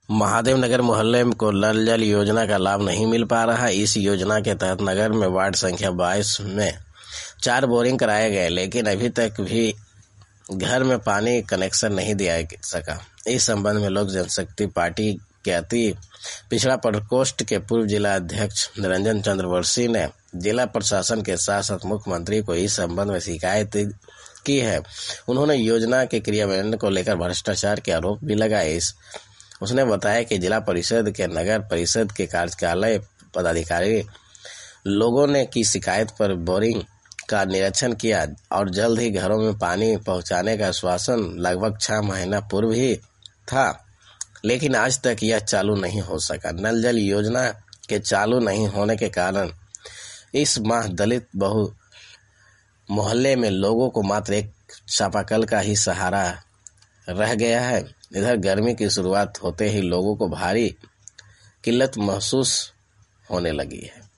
महादेव नगर मोहल्ले को नल जल योजना का लाभ नहीं मिल पा रहा। इस योजना के तहत नगर में वार्ड संख्या 22 में 4 बोरिंग कराए गए, लेकिन अभी तक भी घर में पानी कनेक्शन नहीं दिया सका। इस संबंध में लोक जनशक्ति पार्टी के अति पिछड़ा प्रकोष्ठ के पूर्व जिला अध्यक्ष निरंजन चंद्रवंशी ने जिला प्रशासन के साथ साथ मुख्यमंत्री को इस संबंध में शिकायत की है। उन्होंने योजना के क्रियान्वयन को लेकर भ्रष्टाचार के आरोप भी लगाए। उसने बताया कि जिला परिषद के नगर परिषद के कार्यकालय पदाधिकारी लोगों ने की शिकायत पर बोरिंग का निरीक्षण किया और जल्द ही घरों में पानी पहुंचाने का आश्वासन लगभग 6 महीना पूर्व ही था, लेकिन आज तक यह चालू नहीं हो सका। नल जल योजना के चालू नहीं होने के कारण इस माह दलित बहु मोहल्ले में लोगों को मात्र एक चापाकल का ही सहारा रह गया है। इधर गर्मी की शुरुआत होते ही लोगों को भारी किल्लत महसूस होने लगी है।